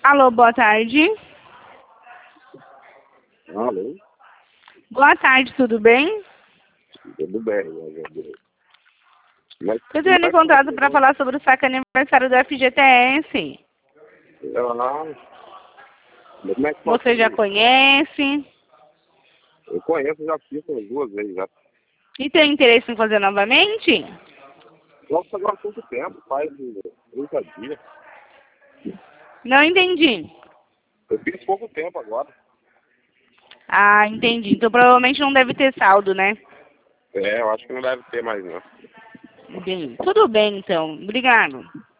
Alô, boa tarde. Alô? Boa tarde, tudo bem? Tudo bem, meu Deus. Eu estou em contato para falar sobre o saque aniversário do FGTS. Como é que pode Você já ser? conhece? Eu conheço, já fiz umas 2 vezes já. E tem interesse em fazer novamente? Só que agora há pouco tempo, faz uns 30 dias. Não entendi. Eu fiz pouco tempo agora. Ah, entendi. Então provavelmente não deve ter saldo, né? Eu acho que não deve ter mais não. Entendi. Tudo bem, então. Obrigado.